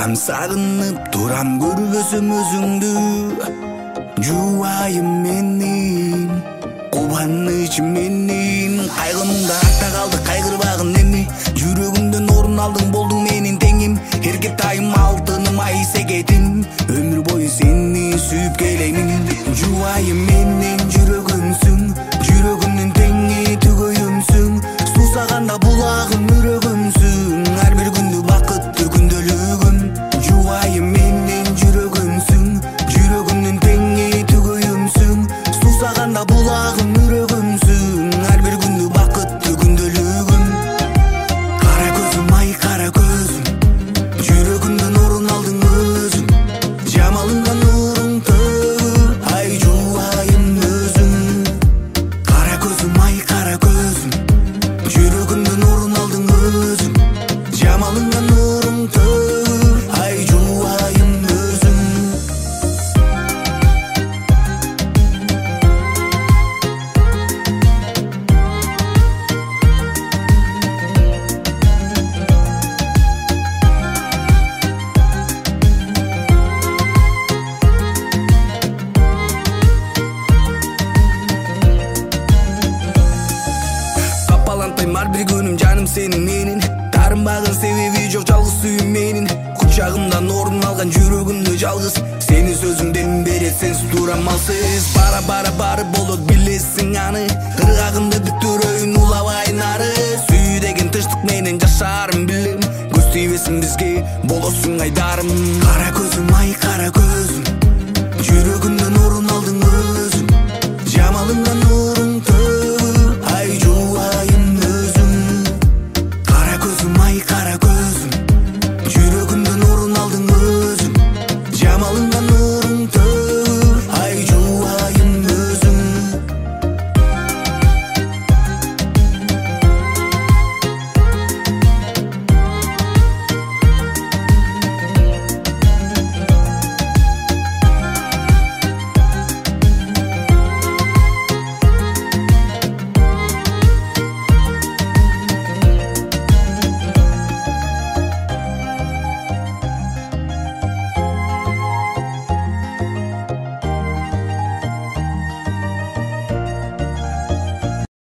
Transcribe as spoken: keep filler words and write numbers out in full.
Анчам сагынып турам көрбөсөм өзүңдү. Жубайым менин, кубанычым менин. Кайгымда артта калды кайгырбагын эми. Жүрөгүмдөн орун алдың болдуң менин теңим. Эркетайым алтыным ай сегетим. Өмүр бою сени сүйүп келемин. Жубайым менин жүрөгүмсүң, жүрөгүмдүн теңи түгөйүмсүң. Сусаганда булагым үрөгүмсүң, ар бир күндү бакыттуу күндөлүгүм. Жубайым менин жүрөгүмсүң, жүрөгүмдүн теңи түгөйүмсүң. Сусаганда булагым үрөгүмсүң, ар бир күндү бакыттуу күндөлүгүм. Кара көзүм ай кара көзүм, жүрөгүмдөн орун алдың өзүң. Жамалыңда нурың төгүп, ай жубайым өзүң. Кара көзүм ай кара көзүм, жүрөгүмдөн орун алдың өзүң. Жамалыңда нурың төгүп, ай жубайым өзүң. Капалантайм ар бир күнүм жаным сенин менин. Тарынбагын себеби жок жалгыз сүйүм менин. Кучагымдан орун алган жүрөгүмдө жалгыз сенин сөзүңдөн берет сенсиз турам алсыз. Бара бара барып болот билесиң аны. Ыргагымды бүктүрөйүн улабайын ары. Сүйүү деген тынчтык менен жашарым билем. Көз тийбесин бизге болосуң айдарым. Кара көзүм ай кара көзүм,